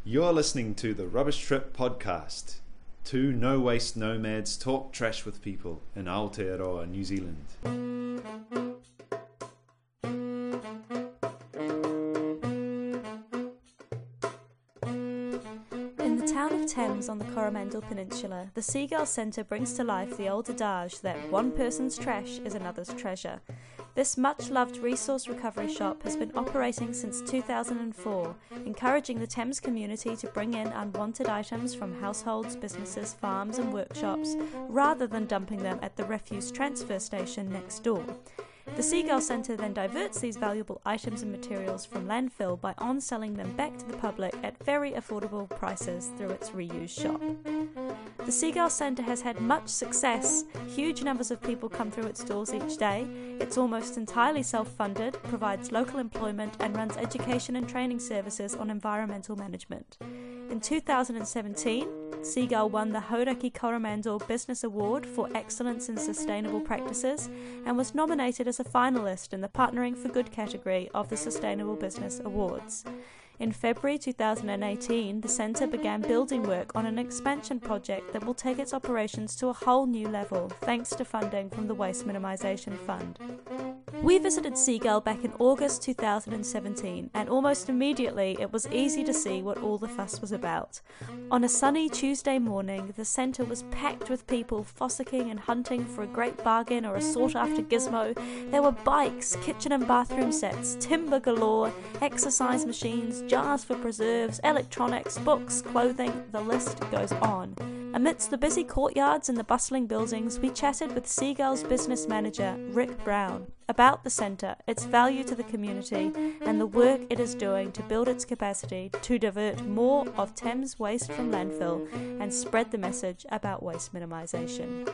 You're listening to the Rubbish Trip podcast. Two no-waste nomads talk trash with people in Aotearoa, New Zealand. In the town of Thames on the Coromandel Peninsula, the Seagull Centre brings to life the old adage that one person's trash is another's treasure. This much-loved resource recovery shop has been operating since 2004, encouraging the Thames community to bring in unwanted items from households, businesses, farms and workshops, rather than dumping them at the refuse transfer station next door. The Seagull Centre then diverts these valuable items and materials from landfill by on-selling them back to the public at very affordable prices through its reuse shop. The Seagull Centre has had much success. Huge numbers of people come through its doors each day. It's almost entirely self-funded, provides local employment and runs education and training services on environmental management. In 2017, Seagull won the Hauraki Coromandel Business Award for Excellence in Sustainable Practices and was nominated as a finalist in the Partnering for Good category of the Sustainable Business Awards. In February 2018, the centre began building work on an expansion project that will take its operations to a whole new level, thanks to funding from the Waste Minimisation Fund. We visited Seagull back in August 2017, and almost immediately it was easy to see what all the fuss was about. On a sunny Tuesday morning, the centre was packed with people fossicking and hunting for a great bargain or a sought-after gizmo. There were bikes, kitchen and bathroom sets, timber galore, exercise machines, jars for preserves, electronics, books, clothing, the list goes on. Amidst the busy courtyards and the bustling buildings, we chatted with Seagull's business manager, Rick Brown, about the centre, its value to the community, and the work it is doing to build its capacity to divert more of Thames waste from landfill and spread the message about waste minimisation.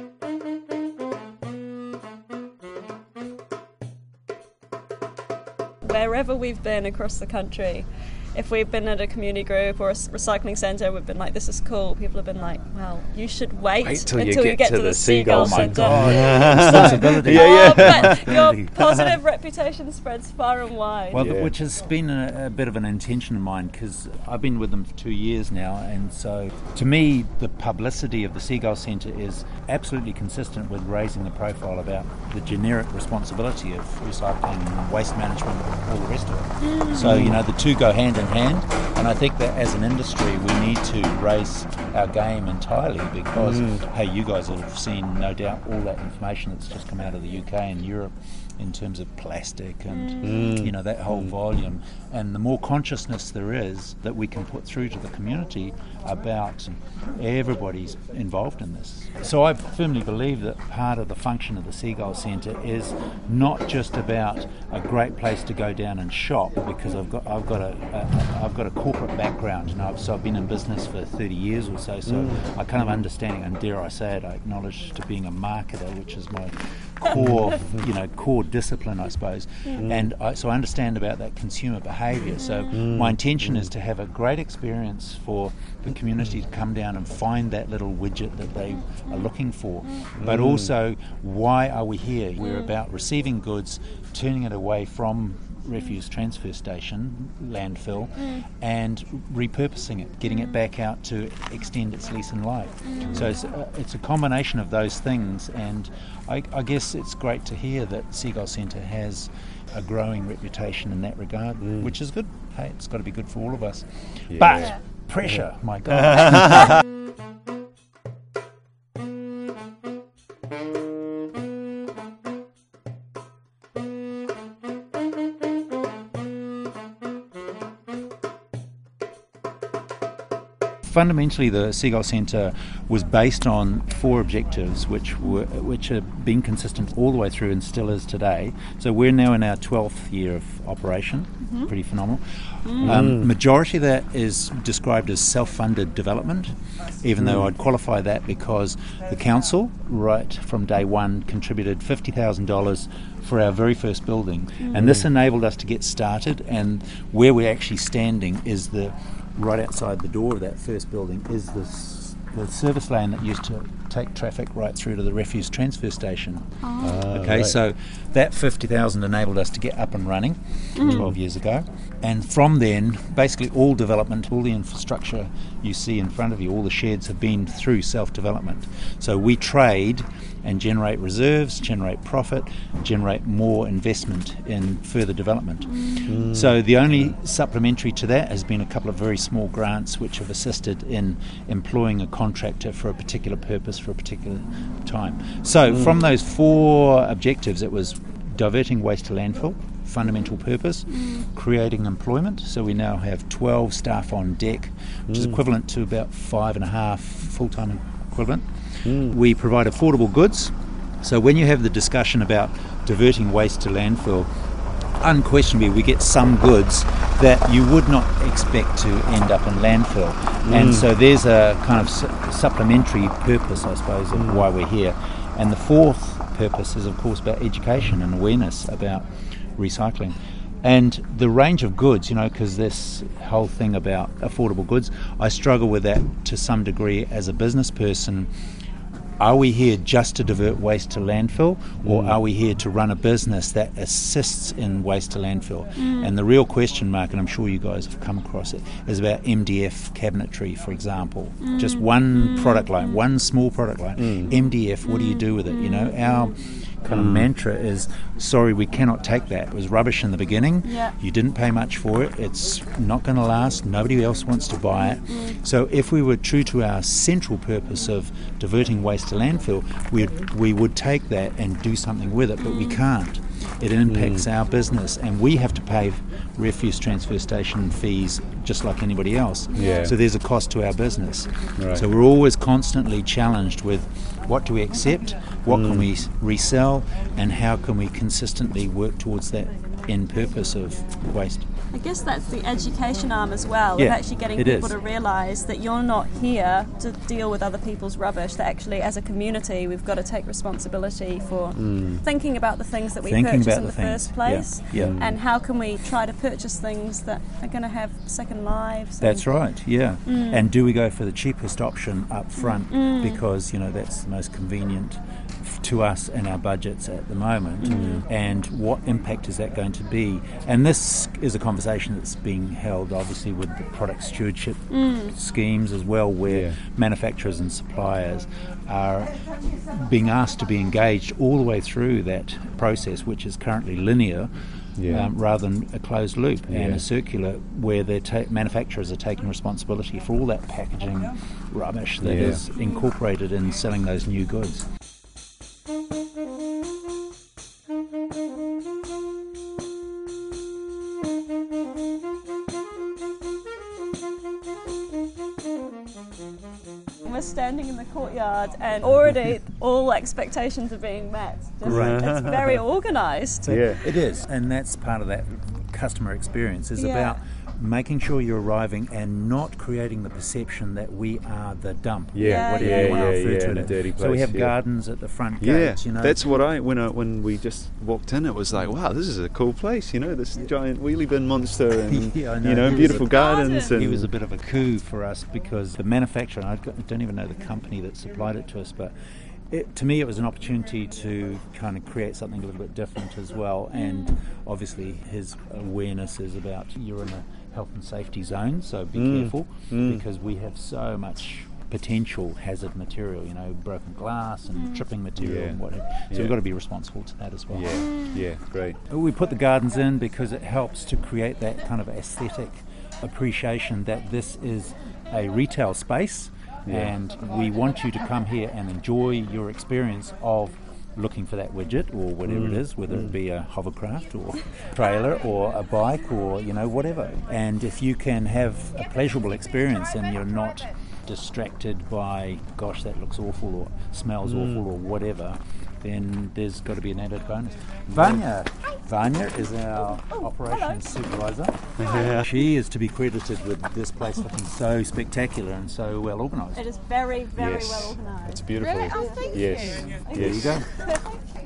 Wherever we've been across the country, if we've been at a community group or a recycling centre, we've been like, this is cool. People have been like, well, you should wait until you get to the Seagull Centre. But your positive reputation spreads far and wide. Well, which has been a bit of an intention of mine, because I've been with them for 2 years now, and so to me the publicity of the Seagull Centre is absolutely consistent with raising the profile about the generic responsibility of recycling, waste management, all the rest of it. So, the two go hand in hand, and I think that as an industry we need to raise our game entirely, because hey, you guys have seen no doubt all that information that's just come out of the UK and Europe in terms of plastic and that whole volume, and the more consciousness there is that we can put through to the community about everybody's involved in this. So I firmly believe that part of the function of the Seagull Centre is not just about a great place to go down and shop, because I've got a corporate background, so I've been in business for 30 years or so, I kind of understand, and dare I say it, I acknowledge to being a marketer, which is my core discipline, I suppose, and so I understand about that consumer behaviour. So my intention is to have a great experience for the community to come down and find that little widget that they are looking for, but also, why are we here? We're about receiving goods, turning it away from refuse transfer station, landfill, and repurposing it, getting it back out to extend its lease and life. So it's a combination of those things, and I guess it's great to hear that Seagull Centre has a growing reputation in that regard, which is good. Hey, it's got to be good for all of us. Yeah. But pressure, my God. Fundamentally, the Seagull Centre was based on 4 objectives, which have been consistent all the way through and still is today. So we're now in our 12th year of operation, pretty phenomenal. Majority of that is described as self-funded development, even though I'd qualify that because the council, right from day one, contributed $50,000 for our very first building, and this enabled us to get started. And where we're actually standing is right outside the door of that first building is the service lane that used to take traffic right through to the refuse transfer station. Right. So that 50,000 enabled us to get up and running 12 years ago. And from then, basically all development, all the infrastructure you see in front of you, all the sheds have been through self-development. So we trade and generate reserves, generate profit, generate more investment in further development. So the only supplementary to that has been a couple of very small grants which have assisted in employing a contractor for a particular purpose for a particular time. So from those 4 objectives, it was diverting waste to landfill, fundamental purpose, creating employment. So we now have 12 staff on deck, which is equivalent to about 5.5 full-time equivalent. We provide affordable goods. So when you have the discussion about diverting waste to landfill, unquestionably we get some goods that you would not expect to end up in landfill. And so there's a kind of supplementary purpose, I suppose, of why we're here. And the 4th purpose is, of course, about education and awareness about recycling. And the range of goods, because this whole thing about affordable goods, I struggle with that to some degree as a business person. Are we here just to divert waste to landfill, or are we here to run a business that assists in waste to landfill? And the real question mark, and I'm sure you guys have come across it, is about MDF cabinetry, for example. Just one product line, one small product line. MDF, what do you do with it? Our kind of mantra is, sorry, we cannot take that. It was rubbish in the beginning. You didn't pay much for it. It's not going to last. Nobody else wants to buy it. So if we were true to our central purpose of diverting waste to landfill, we would take that and do something with it, but we can't. It impacts our business, and we have to pay refuse transfer station fees just like anybody else. So there's a cost to our business. So we're always constantly challenged with what do we accept, what can we resell, and how can we consistently work towards that end purpose of waste. I guess that's the education arm as well, of actually getting people to realise that you're not here to deal with other people's rubbish, that actually as a community we've got to take responsibility for thinking about the things that we purchase in the first place, and how can we try to purchase things that are going to have second lives. That's right, and do we go for the cheapest option up front because that's the most convenient to us and our budgets at the moment, and what impact is that going to be? And this is a conversation that's being held obviously with the product stewardship schemes as well, where manufacturers and suppliers are being asked to be engaged all the way through that process, which is currently linear, rather than a closed loop and a circular, where manufacturers are taking responsibility for all that packaging rubbish that is incorporated in selling those new goods. We're standing in the courtyard and already all expectations are being met. It's very organised. It is, and that's part of that customer experience, is about making sure you're arriving and not creating the perception that we are the dump. Whatever you want to refer to it. Dirty place. So we have gardens at the front gates. That's what when we just walked in, it was like, wow, this is a cool place. This giant wheelie bin monster, and beautiful gardens. And it was a bit of a coup for us because the manufacturer, I don't even know the company that supplied it to us, but to me it was an opportunity to kind of create something a little bit different as well. And obviously his awareness is about, you're in a health and safety zone, so be careful, because we have so much potential hazard material, broken glass and tripping material and whatever. So we've got to be responsible to that as well. Great. We put the gardens in because it helps to create that kind of aesthetic appreciation that this is a retail space, and we want you to come here and enjoy your experience of looking for that widget or whatever it is, whether it be a hovercraft or trailer or a bike or whatever. And if you can have a pleasurable experience and you're not distracted by, gosh, that looks awful or smells awful or whatever, then there's got to be an added bonus. Vanya is our operations supervisor. She is to be credited with this place looking so spectacular and so well organised. It is very, very well organised. It's beautiful. Really? Oh, thank you. There you go.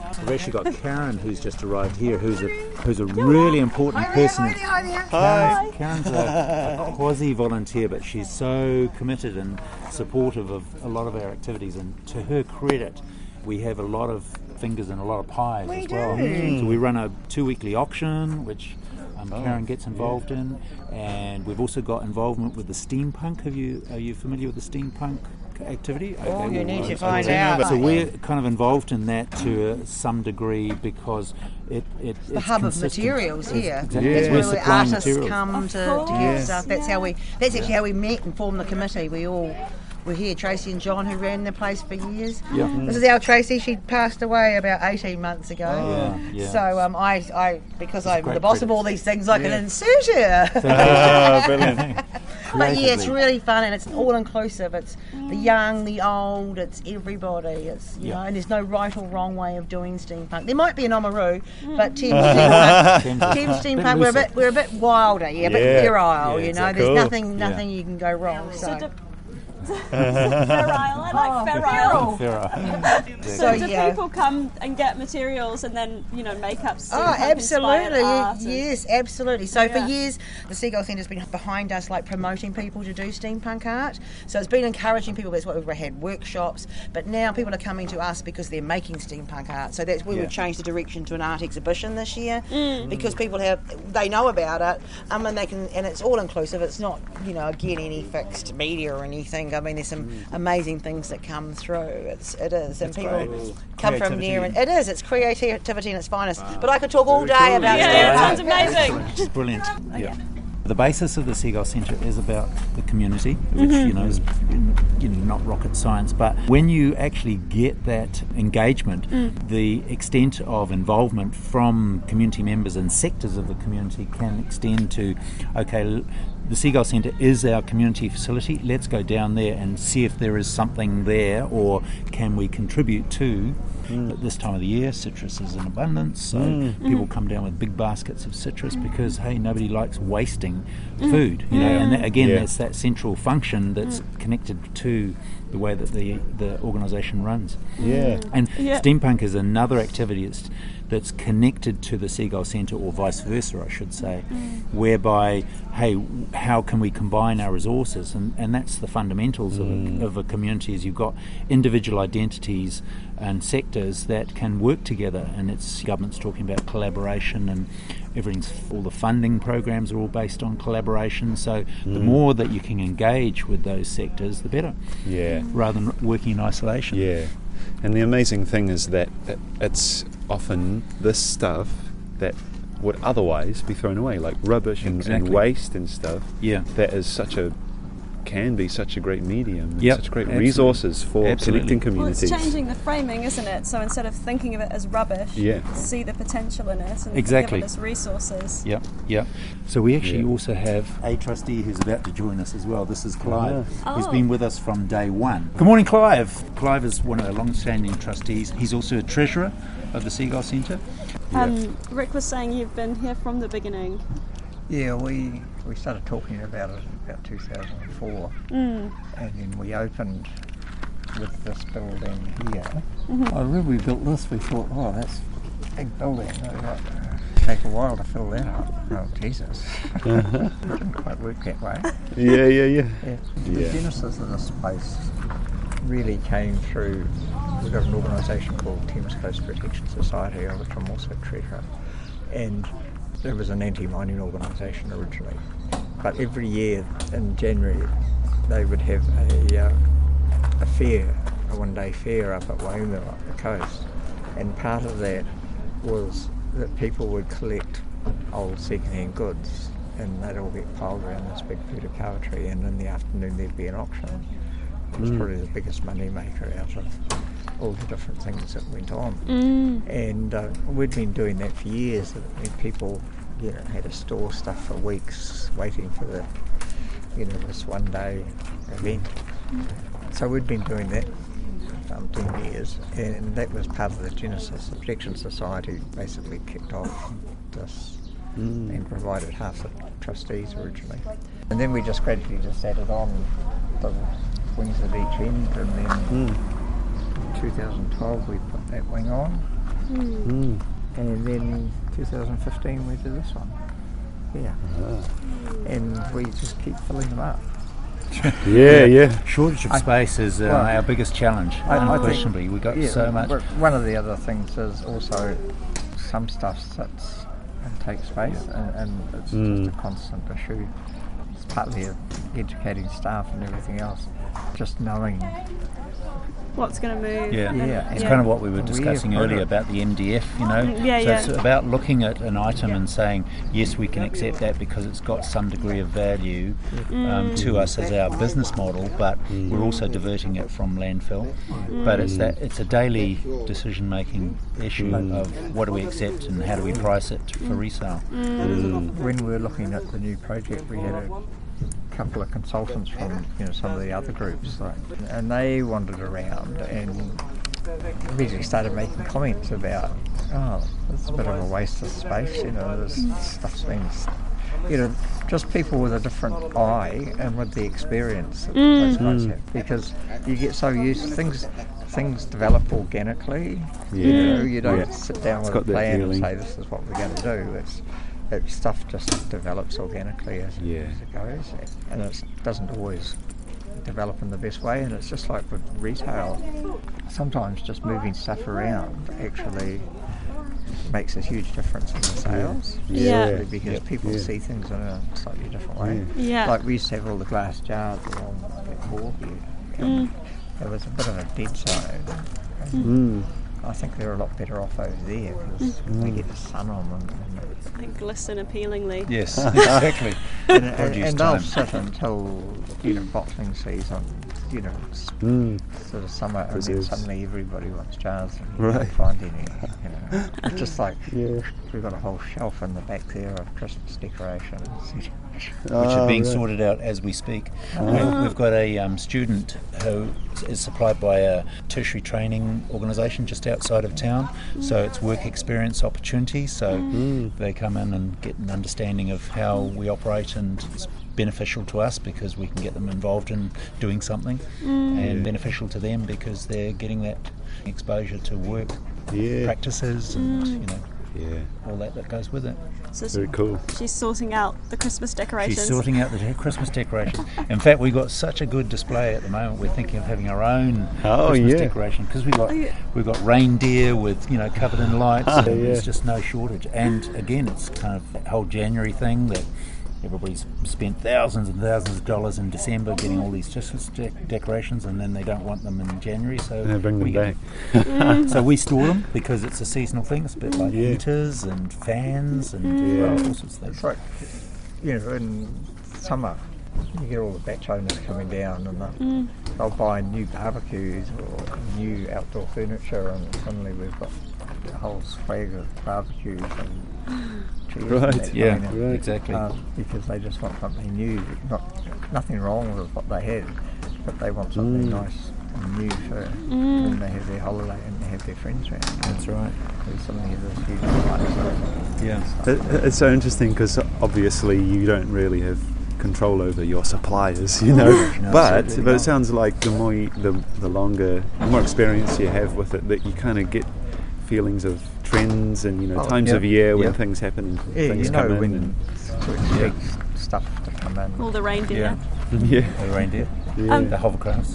We've actually got Karen, who's just arrived here, who's a really important person. Hi. Karen's a quasi-volunteer, but she's so committed and supportive of a lot of our activities. And to her credit, we have a lot of fingers and a lot of pies as well. So we run a 2-weekly auction, which Karen gets involved in, and we've also got involvement with the steampunk. Are you familiar with the steampunk activity? Okay, you need to find out. So we're kind of involved in that to some degree because it's the hub of consistent. materials here. Exactly. That's We're where the supplying artists materials. come to get stuff. That's actually how we met and formed the committee. We're here, Tracy and John, who ran the place for years. Yeah. This is our Tracy. She passed away about 18 months ago. Yeah. So I because I'm great the boss of credit. all these things, I can insert her. Brilliant. But yeah, it's really fun and it's all inclusive. It's the young, the old, it's everybody. It's you know, and there's no right or wrong way of doing steampunk. There might be an Oamaru, but Thames steampunk, we're a bit wilder, a bit virile. You know, there's nothing you can go wrong. So. Ferile. I like ferile. So do yeah. people come and get materials and then make up steampunk absolutely. art Yes, absolutely. So for years the Seagull Centre's been behind us, like promoting people to do steampunk art. So it's been encouraging people. That's why we've had workshops, but now people are coming to us because they're making steampunk art. So that's where we've changed the direction to an art exhibition this year because people they know about it and they can, and it's all inclusive. It's not again any fixed media or anything. I mean, there's some amazing things that come through. It is, and people come from near, and it is. It's creativity in its finest. But I could talk all day about it. Yeah, it sounds amazing. It's brilliant. Yeah. The basis of the Seagull Centre is about the community, which is not rocket science. But when you actually get that engagement, the extent of involvement from community members and sectors of the community can extend to, the Seagull Centre is our community facility. Let's go down there and see if there is something there, or can we contribute to. At this time of the year, citrus is in abundance, so people come down with big baskets of citrus because, nobody likes wasting food. And that's that central function that's connected to the way that the organisation runs. And steampunk is another activity that's connected to the Seagull Centre, or vice versa, I should say, whereby, how can we combine our resources? And that's the fundamentals of a community, is you've got individual identities and sectors that can work together, and it's government's talking about collaboration, and all the funding programs are all based on collaboration. So the more that you can engage with those sectors, the better. Rather than working in isolation. And the amazing thing is that it's often this stuff that would otherwise be thrown away, like rubbish and waste and stuff. That is can be such a great medium, and such great resources for connecting communities. Well, it's changing the framing, isn't it? So instead of thinking of it as rubbish, see the potential in it and think of it as resources. So we actually also have a trustee who's about to join us as well. This is Clive, who's been with us from day one. Good morning, Clive. Clive is one of our long-standing trustees. He's also a treasurer of the Seagull Centre. Rick was saying you've been here from the beginning. Yeah, we started talking about it in about 2004, and then we opened with this building here. I remember we built this, we thought, that's a big building, it'll take a while to fill that up. Oh, Jesus. It didn't quite work that way. The genesis of this space really came through, we've got an organisation called Thames Coast Protection Society, of which I'm also treasurer, and it was an anti-mining organisation originally, but every year in January they would have a fair, a one-day fair up at Waimea, up the coast, and part of that was that people would collect old second-hand goods and they'd all get piled around this big putukawa tree, and in the afternoon there'd be an auction. It was probably the biggest money maker out of all the different things that went on. And we'd been doing that for years. People, had to store stuff for weeks waiting for the, this one-day event. So we'd been doing that for 10 years, and that was part of the genesis. The Protection Society basically kicked off this and provided half the trustees originally. And then we just gradually just added on the wings at each end, and then in 2012 we put that wing on, And then 2015 we did this one. Yeah. And we just keep filling them up. Shortage of space is our biggest challenge, unquestionably. We've got so much. One of the other things is also some stuff sits and takes space, and it's just a constant issue. It's partly educating staff and everything else. Just knowing what's going to move. It's kind of what we were discussing earlier about the MDF, It's about looking at an item and saying, yes, we can accept that because it's got some degree of value to us as our business model, but we're also diverting it from landfill. But it's a daily decision-making issue of what do we accept and how do we price it for resale. When we were looking at the new project, we had a couple of consultants from some of the other groups, and they wandered around and immediately started making comments about, it's a bit of a waste of space, this stuff's been, just people with a different eye and with the experience that those guys have, because you get so used to things develop organically. You don't sit down with a plan and say this is what we're going to do. Stuff just develops organically as it goes, and it doesn't always develop in the best way. And it's just like with retail, sometimes just moving stuff around actually makes a huge difference in the sales. Because people see things in a slightly different way. Like we used to have all the glass jars along that wall here, and it was a bit of a dead zone. I think they're a lot better off over there because they get the sun on them. They glisten appealingly. Yes, exactly. and they'll sit until bottling season, sort of summer, and then suddenly everybody wants jars and you don't find any. It's just like we've got a whole shelf in the back there of Christmas decorations. Which are being sorted out as we speak. We've got a student who is supplied by a tertiary training organisation just outside of town, so it's work experience opportunity, so they come in and get an understanding of how we operate, and it's beneficial to us because we can get them involved in doing something, and beneficial to them because they're getting that exposure to work practices and all that goes with it. So very cool. She's sorting out the Christmas decorations. She's sorting out the Christmas decorations. In fact, we've got such a good display at the moment. We're thinking of having our own Christmas decoration because we've got reindeer with covered in lights. There's just no shortage. And again, it's kind of that whole January thing that everybody's spent thousands and thousands of dollars in December getting all these Christmas decorations, and then they don't want them in January, so they bring them back. So we store them because it's a seasonal thing. It's a bit like heaters and fans and all sorts of things. It's like, in summer, you get all the batch owners coming down and they'll buy new barbecues or new outdoor furniture, and suddenly we've got a whole swag of barbecues and chairs. Exactly. Because they just want something new. Nothing wrong with what they had, but they want something nice and new for when they have their holiday and they have their friends around. That's right. There's something of this huge life. It's so interesting because obviously you don't really have control over your suppliers, but it sounds like the more experience you have with it, that you kind of get feelings of trends and times of year when things happen, things come in, and to expect stuff to come in. All the reindeer. The reindeer. The hovercrafts.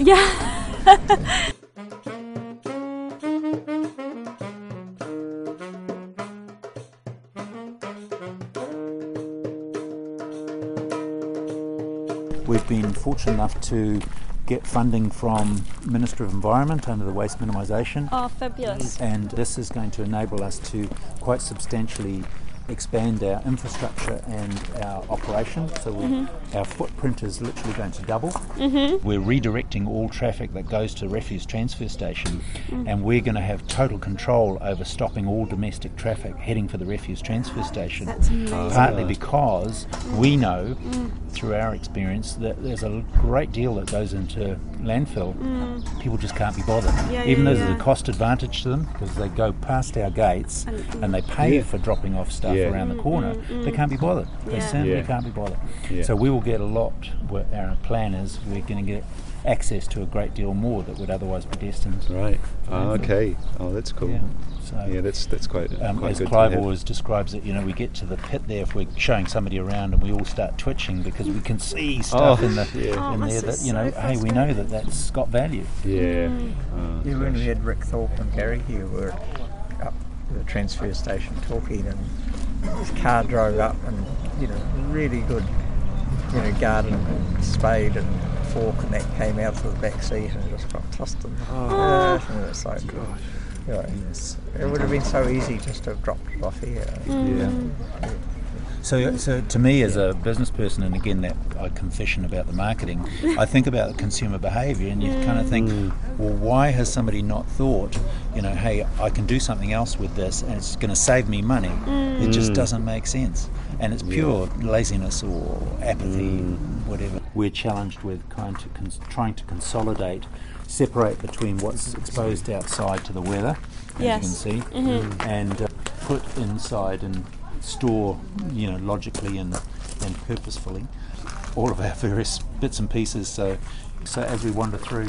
We've been fortunate enough to get funding from Minister of Environment under the Waste Minimisation. Oh, fabulous. And this is going to enable us to quite substantially expand our infrastructure and our operation. So our footprint is literally going to double. We're redirecting all traffic that goes to refuse transfer station, and we're going to have total control over stopping all domestic traffic heading for the refuse transfer station. That's amazing. Partly because we know through our experience that there's a great deal that goes into landfill. People just can't be bothered. Even though there's a cost advantage to them because they go past our gates and they pay for dropping off stuff. stuff around the corner, they can't be bothered. They simply can't be bothered. So we will get a lot. Our plan is we're going to get access to a great deal more that would otherwise be destined. Right. Okay. Oh, that's cool. Yeah. So, that's quite as good. Clive always describes it, we get to the pit there if we're showing somebody around and we all start twitching because we can see stuff in there that hey, we know that that's got value. Yeah. When we had Rick Thorpe and Gary here, we were up at the transfer station talking, and his car drove up, and really good, garden and spade and fork, and that came out of the back seat and just got tossed in the and it's like, gosh. Yes. It would have been so easy just to have dropped it off here. So to me, as a business person, and again that confession about the marketing, I think about consumer behaviour, and you kind of think, well, why has somebody not thought, hey, I can do something else with this, and it's going to save me money? It just doesn't make sense, and it's pure laziness or apathy, whatever. We're challenged with trying to consolidate, separate between what's exposed outside to the weather, as you can see, and put inside and store, logically and purposefully, all of our various bits and pieces. So as we wander through,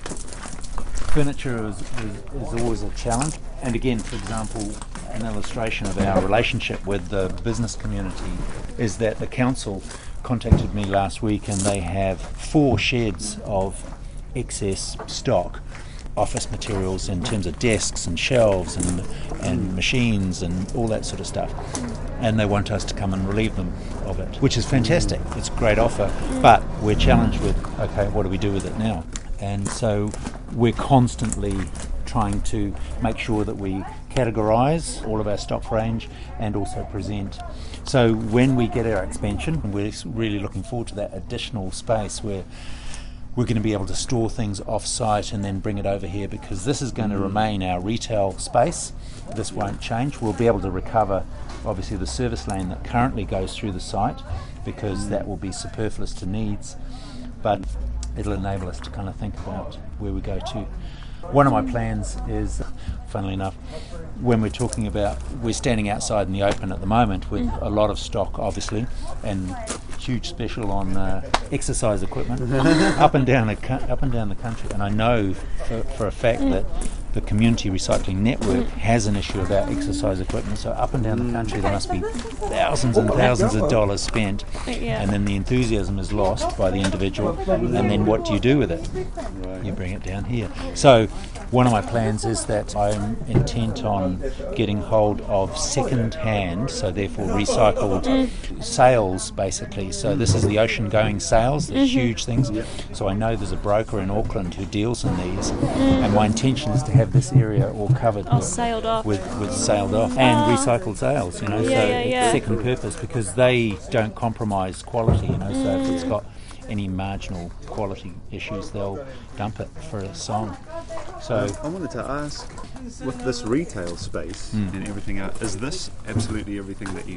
furniture is always a challenge. And again, for example, an illustration of our relationship with the business community is that the council contacted me last week, and they have 4 sheds of excess stock, office materials in terms of desks and shelves and machines and all that sort of stuff, and they want us to come and relieve them of it, which is fantastic. It's a great offer, but we're challenged with, okay, what do we do with it now? And so we're constantly trying to make sure that we categorise all of our stock range and also present. So when we get our expansion, we're really looking forward to that additional space where we're going to be able to store things off-site and then bring it over here, because this is going to remain our retail space. This won't change. We'll be able to recover, obviously, the service lane that currently goes through the site, because that will be superfluous to needs, but it'll enable us to kind of think about where we go to. One of my plans is, funnily enough, when we're talking about, we're standing outside in the open at the moment with a lot of stock, obviously, and huge special on exercise equipment up and down the country. And I know for a fact that the community recycling network has an issue about exercise equipment. So up and down the country there must be thousands and thousands of dollars spent, and then the enthusiasm is lost by the individual. And then what do you do with it? You bring it down here. So one of my plans is that I'm intent on getting hold of second-hand, so therefore recycled sales, basically. So this is the ocean-going sales, the huge things. So I know there's a broker in Auckland who deals in these, and my intention is to have this area all covered with sailed off and recycled sales. So it's second purpose, because they don't compromise quality. So if it's got any marginal quality issues, they'll dump it for a song. So I wanted to ask, with this retail space and everything else, is this absolutely everything that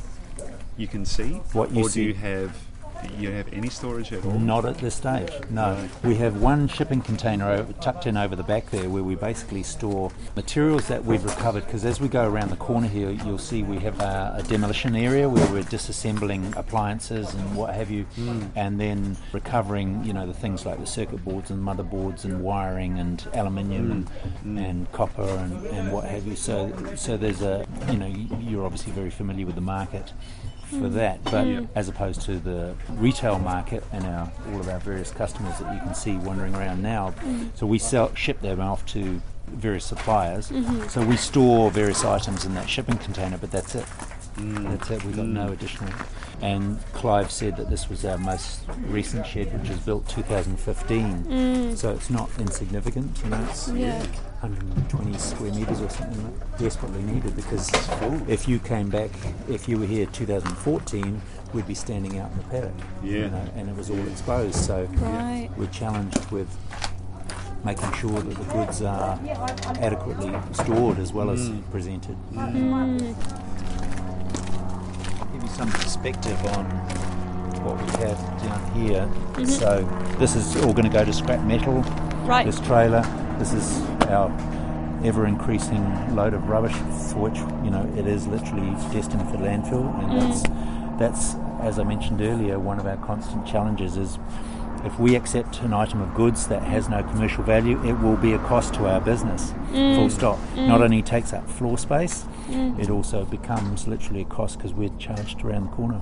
you can see? What you or see? Do you have any storage at all? Not at this stage, no. Right. We have one shipping container tucked in over the back there, where we basically store materials that we've recovered, because as we go around the corner here, you'll see we have a demolition area where we're disassembling appliances and what have you, and then recovering, the things like the circuit boards and motherboards and wiring and aluminium and copper and what have you. So there's you're obviously very familiar with the market for that, but as opposed to the retail market and all of our various customers that you can see wandering around now. So we ship them off to various suppliers. So we store various items in that shipping container, but that's it. That's it. We've got no additional. And Clive said that this was our most recent shed, which was built 2015. So it's not insignificant. It's 120 square metres or something that desperately needed, because if you came back, if you were here 2014, we'd be standing out in the paddock. And it was all exposed. So we're challenged with making sure that the goods are adequately stored as well as presented. Give you some perspective on what we have down here. So this is all going to go to scrap metal. This trailer. This is our ever-increasing load of rubbish for which, it is literally destined for landfill. And that's, as I mentioned earlier, one of our constant challenges is if we accept an item of goods that has no commercial value, it will be a cost to our business, full stop. Not only takes up floor space, it also becomes literally a cost because we're charged around the corner.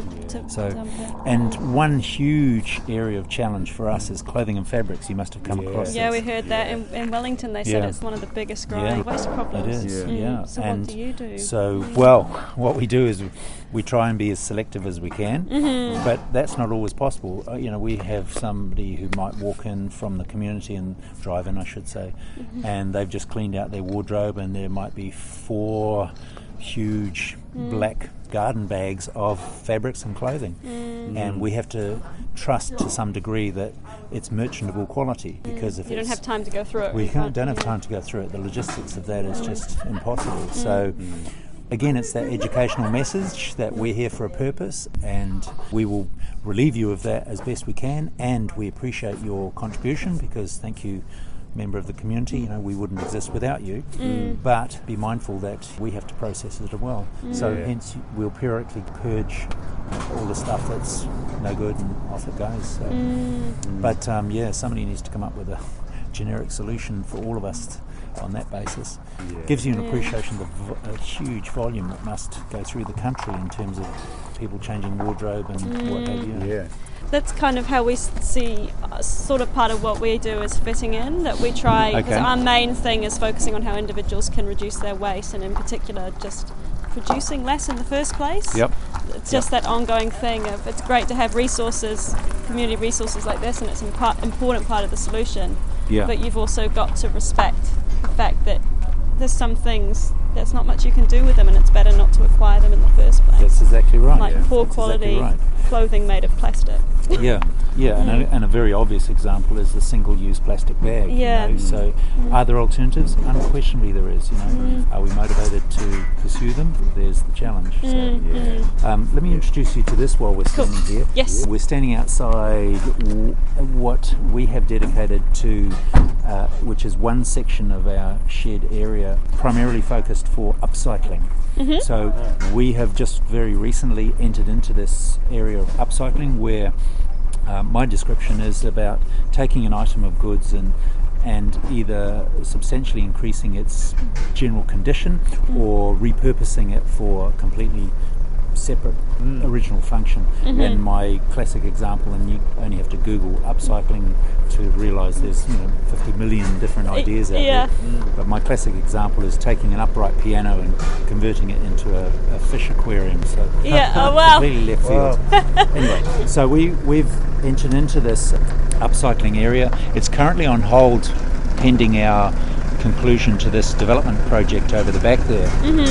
And one huge area of challenge for us is clothing and fabrics. You must have come across this. Yeah, we heard that in Wellington. They said it's one of the biggest growing waste problems. It is, So what do you do? So, what we do is we try and be as selective as we can, but that's not always possible. We have somebody who might walk in from the community and drive in, I should say, and they've just cleaned out their wardrobe, and there might be 4 huge black garden bags of fabrics and clothing, and we have to trust to some degree that it's merchantable quality, because if you don't have time to go through it, we don't have time to go through it. The logistics of that is just impossible. So again, it's that educational message that we're here for a purpose, and we will relieve you of that as best we can, and we appreciate your contribution, because thank you, member of the community, we wouldn't exist without you, but be mindful that we have to process it as well. So hence we'll periodically purge all the stuff that's no good, and off it goes. So. But somebody needs to come up with a generic solution for all of us on that basis. Gives you an appreciation of a huge volume that must go through the country in terms of people changing wardrobe and what have you. That's kind of how we see sort of part of what we do is fitting in, that we try, because our main thing is focusing on how individuals can reduce their waste, and in particular just producing less in the first place. It's just that ongoing thing of it's great to have resources, community resources like this, and it's an important part of the solution, but you've also got to respect the fact that there's some things there's not much you can do with them, and it's better not to acquire them in the first place. That's exactly right. Like poor quality clothing made of plastic. And a very obvious example is the single-use plastic bag. So are there alternatives? Unquestionably there is. Are we motivated to pursue them? There's the challenge. Let me introduce you to this while we're standing here. Yes. We're standing outside what we have dedicated to, which is one section of our shed area, primarily focused for upcycling. So we have just very recently entered into this area of upcycling, where my description is about taking an item of goods and either substantially increasing its general condition or repurposing it for a completely separate original function. And my classic example, and you only have to Google upcycling to realise there's 50 million different ideas out there. But my classic example is taking an upright piano and converting it into a fish aquarium. So completely left field. Anyway, so we've entered into this upcycling area. It's currently on hold pending our conclusion to this development project over the back there.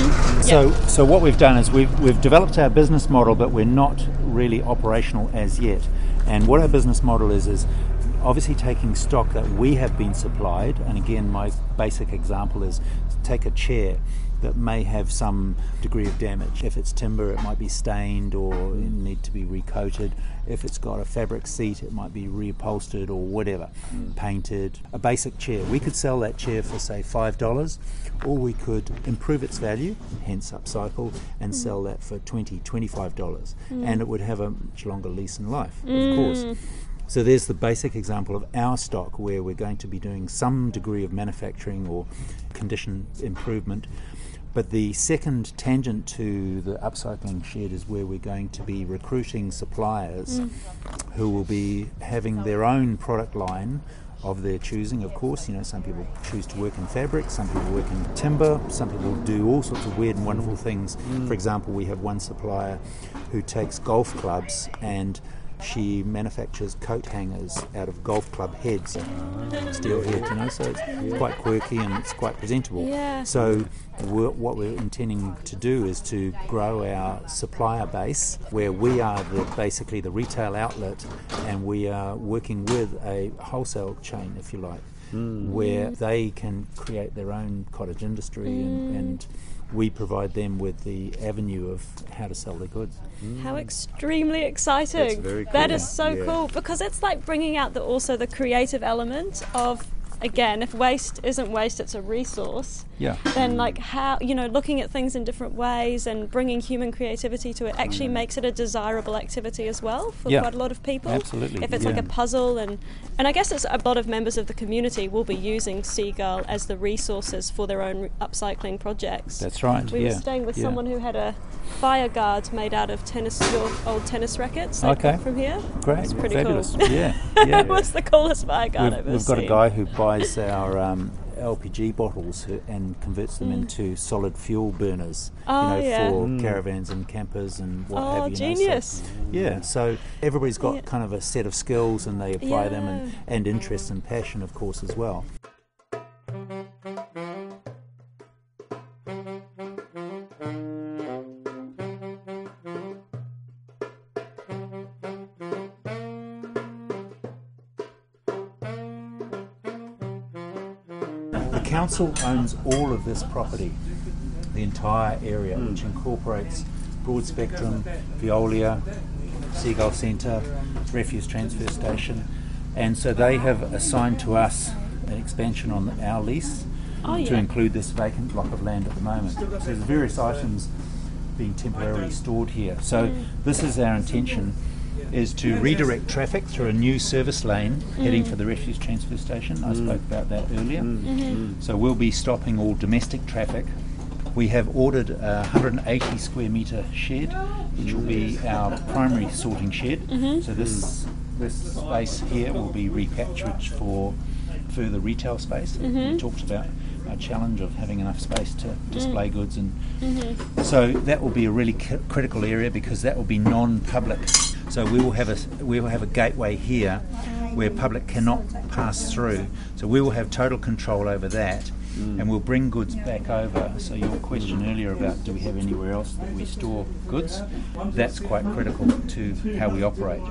So what we've done is we've developed our business model, but we're not really operational as yet. And what our business model is obviously taking stock that we have been supplied. And again, my basic example is take a chair that may have some degree of damage. If it's timber, it might be stained or need to be recoated. If it's got a fabric seat, it might be reupholstered or whatever, painted. A basic chair, we could sell that chair for say $5, or we could improve its value, hence upcycle, and sell that for $20, $25, and it would have a much longer lease and life, of course. So there's the basic example of our stock, where we're going to be doing some degree of manufacturing or condition improvement. But the second tangent to the upcycling shed is where we're going to be recruiting suppliers who will be having their own product line of their choosing, of course. Some people choose to work in fabric, some people work in timber, some people do all sorts of weird and wonderful things. For example, we have one supplier who takes golf clubs and she manufactures coat hangers out of golf club heads, steel heads, so it's quite quirky and it's quite presentable. So what we're intending to do is to grow our supplier base, where we are basically the retail outlet, and we are working with a wholesale chain, if you like, where they can create their own cottage industry and we provide them with the avenue of how to sell their goods. How extremely exciting. That's very cool. That is so cool, because it's like bringing out also the creative element of again, if waste isn't waste, it's a resource. Yeah. Then, like, how, looking at things in different ways and bringing human creativity to it actually makes it a desirable activity as well for quite a lot of people. Absolutely. If it's like a puzzle, and I guess it's a lot of members of the community will be using Seagull as the resources for their own upcycling projects. That's right. We were staying with someone who had a fire guard made out of your old tennis rackets. From here. Great. It's pretty fabulous. cool. Yeah. It was the coolest fire guard I've ever We've got seen. a guy who buys our LPG bottles and converts them into solid fuel burners, for caravans and campers and what have you. Genius. So everybody's got kind of a set of skills, and they apply them, and interest and passion, of course, as well. The council owns all of this property, the entire area, which incorporates Broad Spectrum, Veolia, Seagull Centre, Refuse Transfer Station, and so they have assigned to us an expansion on our lease to include this vacant block of land at the moment. So there's various items being temporarily stored here. So this is our intention, is to redirect traffic through a new service lane heading for the refuse transfer station. I spoke about that earlier. So we'll be stopping all domestic traffic. We have ordered a 180 square metre shed, which will be our primary sorting shed. So this space here will be recaptured for further retail space. We talked about our challenge of having enough space to display goods, and so that will be a really critical area, because that will be non-public. So we will have a gateway here where public cannot pass through. So we will have total control over that, and we'll bring goods back over. So your question earlier about do we have anywhere else that we store goods, that's quite critical to how we operate.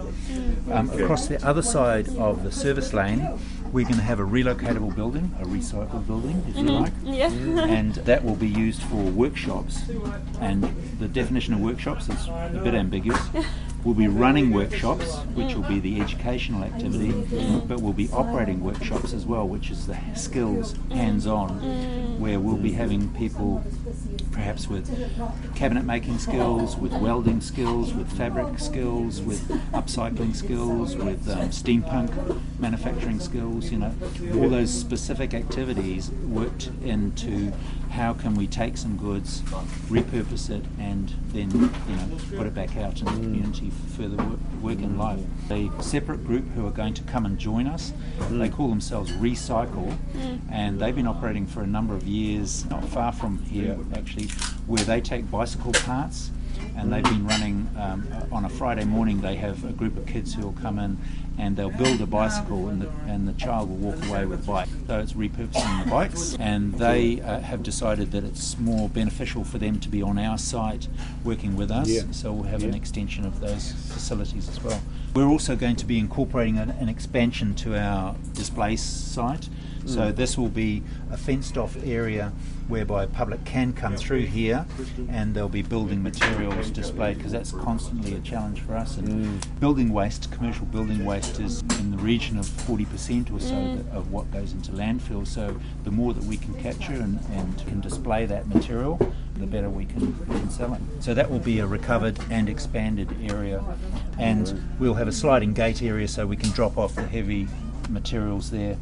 Across the other side of the service lane, we're going to have a relocatable building, a recycled building, if you like. And that will be used for workshops. And the definition of workshops is a bit ambiguous. We'll be running workshops, which will be the educational activity, but we'll be operating workshops as well, which is the skills, hands-on, where we'll be having people perhaps with cabinet making skills, with welding skills, with fabric skills, with upcycling skills, with steampunk manufacturing skills, all those specific activities worked into how can we take some goods, repurpose it, and then put it back out in the community for further work in life. A separate group who are going to come and join us, they call themselves Recycle, and they've been operating for a number of years, not far from here actually, where they take bicycle parts, and they've been running on a Friday morning. They have a group of kids who will come in and they'll build a bicycle, and the child will walk away with a bike. So it's repurposing the bikes, and they have decided that it's more beneficial for them to be on our site working with us. So we'll have an extension of those facilities as well. We're also going to be incorporating an expansion to our display site. So this will be a fenced off area whereby public can come through here, and there'll be building materials displayed, because that's constantly a challenge for us. And building waste, commercial building waste, is in the region of 40% or so of what goes into landfill. So the more that we can capture and can display that material, the better we can sell it. So that will be a recovered and expanded area, and we'll have a sliding gate area so we can drop off the heavy materials there.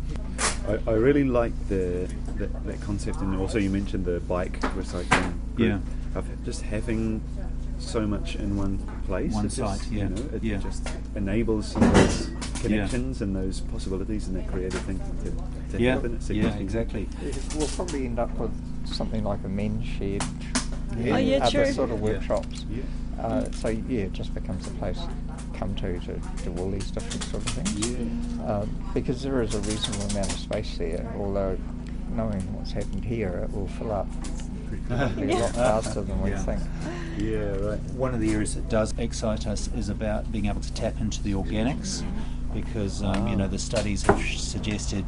I really like that concept, and also you mentioned the bike recycling group, of just having so much in one place. One site, it just enables some of those connections and those possibilities and that creative thinking to happen. Exactly. We'll probably end up with something like a men's shed, true. other sort of workshops. So it just becomes a place to come to do all these different sort of things. Because there is a reasonable amount of space there, although knowing what's happened here, it will fill up probably a lot faster than we think. Yeah, right. One of the areas that does excite us is about being able to tap into the organics, because the studies have suggested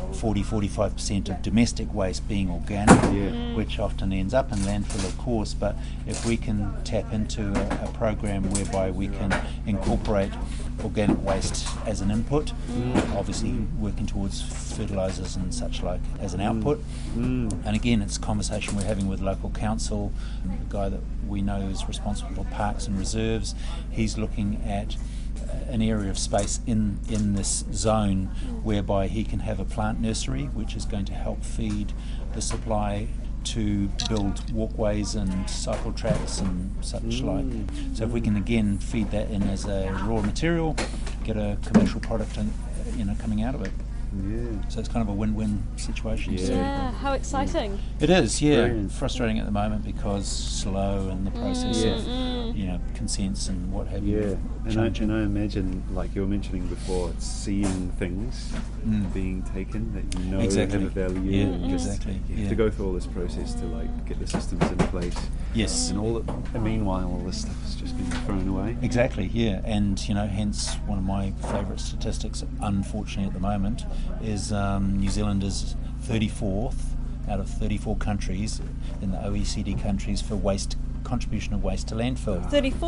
40-45% of domestic waste being organic, which often ends up in landfill, of course. But if we can tap into a program whereby we can incorporate organic waste as an input, obviously working towards fertilisers and such like as an output. And again, it's a conversation we're having with local council. The guy that we know is responsible for parks and reserves, he's looking at an area of space in this zone whereby he can have a plant nursery, which is going to help feed the supply to build walkways and cycle tracks and such like. So if we can again feed that in as a raw material, get a commercial product coming out of it. Yeah. So it's kind of a win-win situation. Yeah, how exciting. It is, yeah. Brilliant. Frustrating at the moment because slow in the process of consents and what have you. And I imagine, like you were mentioning before, it's seeing things being taken that you know have a value. Yeah, and exactly. You have to go through all this process to get the systems in place. Yes. And meanwhile, all this stuff is just being thrown away. Exactly, yeah. And, hence one of my favourite statistics, unfortunately at the moment, is New Zealand is 34th out of 34 countries in the OECD countries for contribution of waste to landfill.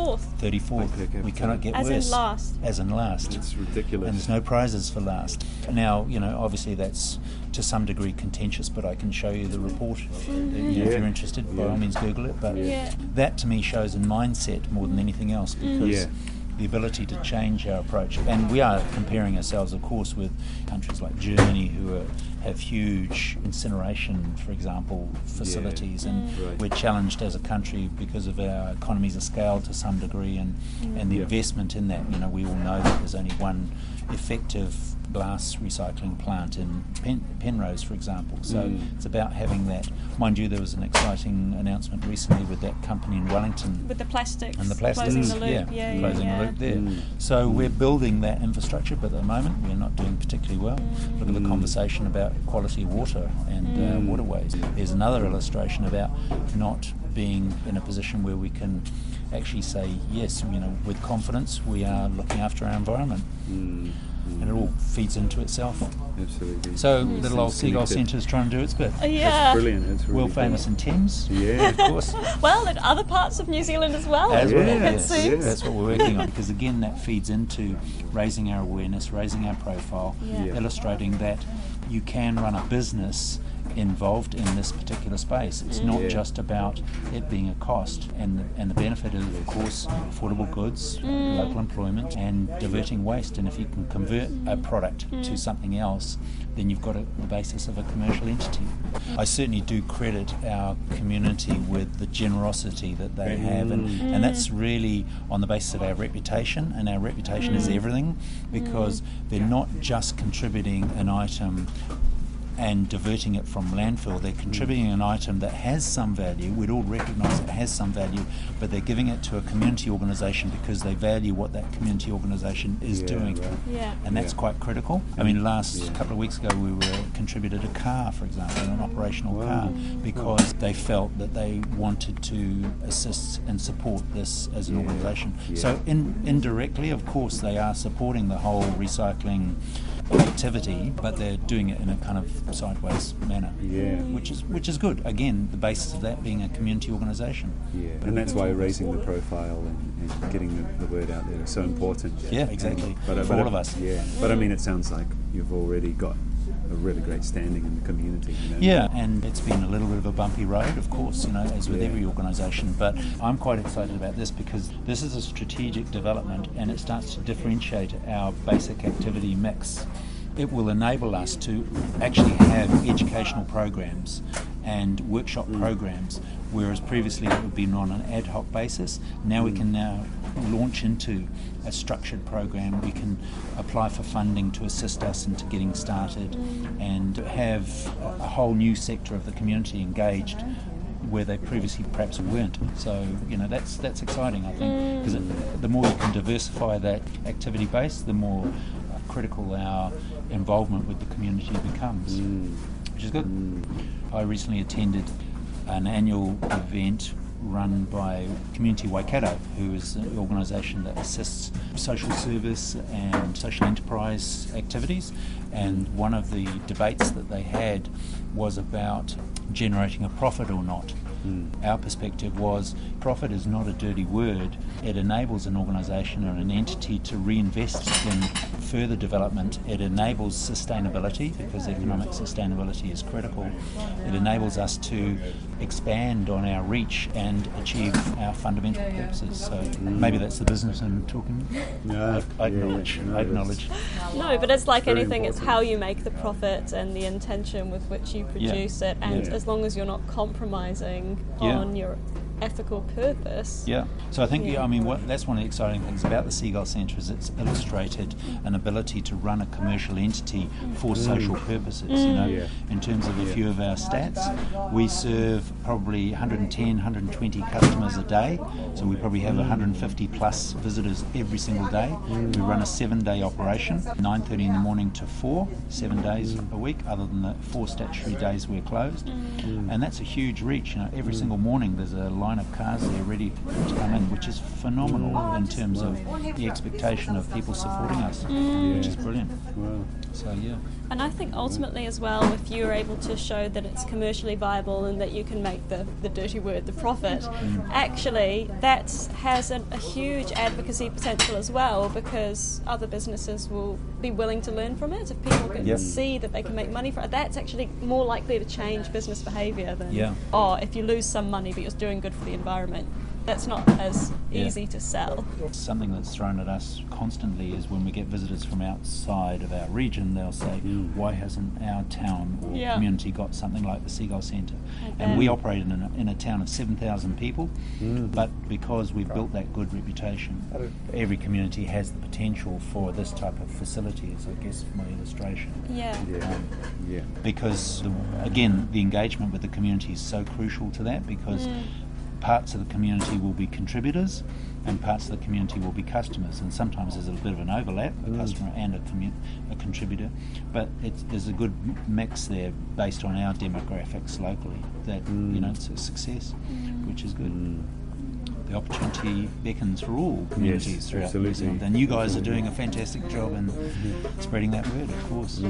34th. We cannot get worse. As in last. It's ridiculous. And there's no prizes for last. Now, obviously that's to some degree contentious, but I can show you the report if you're interested. By all means, Google it. But that to me shows a mindset more than anything else, because the ability to change our approach. And we are comparing ourselves, of course, with countries like Germany who have huge incineration, for example, facilities, and we're challenged as a country because of our economies of scale to some degree, and the investment in that. We all know that there's only one effective glass recycling plant in Penrose, for example. So it's about having that. Mind you, there was an exciting announcement recently with that company in Wellington. With the plastics. And the plastics. Closing the loop. Closing the loop there. So we're building that infrastructure, but at the moment we're not doing particularly well. Look at the conversation about quality of water and waterways. There's another illustration about not being in a position where we can actually say, yes, with confidence we are looking after our environment. And it all feeds into itself. Absolutely. So little old Seagull Centre is trying to do its bit. Yeah. It's brilliant. It's really world famous in Thames. Yeah, of course. Well, in other parts of New Zealand as well. It seems. That's what we're working on, because again that feeds into raising our awareness, raising our profile, illustrating that you can run a business involved in this particular space. It's not just about it being a cost, and the benefit is, of course, affordable goods, local employment, and diverting waste. And if you can convert a product to something else, then you've got the basis of a commercial entity. I certainly do credit our community with the generosity that they have, and that's really on the basis of our reputation, and our reputation is everything, because they're not just contributing an item and diverting it from landfill. They're contributing an item that has some value. We'd all recognise it has some value, but they're giving it to a community organisation because they value what that community organisation is doing. Right. And that's quite critical. I mean, last couple of weeks ago we contributed a car, for example, an operational car, because they felt that they wanted to assist and support this as an organisation. So indirectly, of course, they are supporting the whole recycling activity, but they're doing it in a kind of sideways manner, which is good. Again, the basis of that being a community organisation. And that's why raising the profile and getting the word out there is so important. Yeah, exactly. But for all of us. But I mean, it sounds like you've already got a really great standing in the community. Yeah, and it's been a little bit of a bumpy road, of course, as with every organisation, but I'm quite excited about this because this is a strategic development and it starts to differentiate our basic activity mix. It will enable us to actually have educational programs and workshop programs, whereas previously it would have been on an ad hoc basis. Now we can now launch into a structured program. We can apply for funding to assist us into getting started and have a whole new sector of the community engaged where they previously perhaps weren't. So, that's exciting, I think, because the more you can diversify that activity base, the more critical our involvement with the community becomes, which is good. I recently attended an annual event run by Community Waikato, who is an organisation that assists social service and social enterprise activities. And one of the debates that they had was about generating a profit or not. Our perspective was profit is not a dirty word. It enables an organisation or an entity to reinvest in further development. It enables sustainability, because economic sustainability is critical. It enables us to expand on our reach and achieve our fundamental purposes. So maybe that's the business I'm talking. No, I acknowledge. No, but it's like anything. It's how you make the profit and the intention with which you produce it, and as long as you're not compromising on your ethical purpose. Yeah. So I think, that's one of the exciting things about the Seagull Centre is it's illustrated an ability to run a commercial entity for social purposes. In terms of a few of our stats, we serve probably 110, 120 customers a day. So we probably have 150 plus visitors every single day. We run a 7-day operation, 9:30 in the morning to 4, 7 days a week, other than the 4 statutory days we're closed. And that's a huge reach. Every single morning there's a line of cars there ready to come in, which is phenomenal in terms of the expectation of people supporting us, which is brilliant. Wow. So and I think ultimately as well, if you're able to show that it's commercially viable and that you can make the dirty word, the profit, actually that has a huge advocacy potential as well, because other businesses will be willing to learn from it. If people can see that they can make money from it, that's actually more likely to change business behaviour than, if you lose some money but you're doing good for the environment. That's not as easy to sell. Something that's thrown at us constantly is when we get visitors from outside of our region, they'll say, why hasn't our town or community got something like the Seagull Centre? And we operate in a town of 7,000 people, but because we've built that good reputation, every community has the potential for this type of facility, is I guess my illustration. Because, again, the engagement with the community is so crucial to that, because parts of the community will be contributors and parts of the community will be customers, and sometimes there's a bit of an overlap, a customer and a contributor, but there's a good mix there based on our demographics locally that it's a success, which is good. The opportunity beckons for all communities throughout New Zealand, and you guys are doing a fantastic job in spreading that word, of course.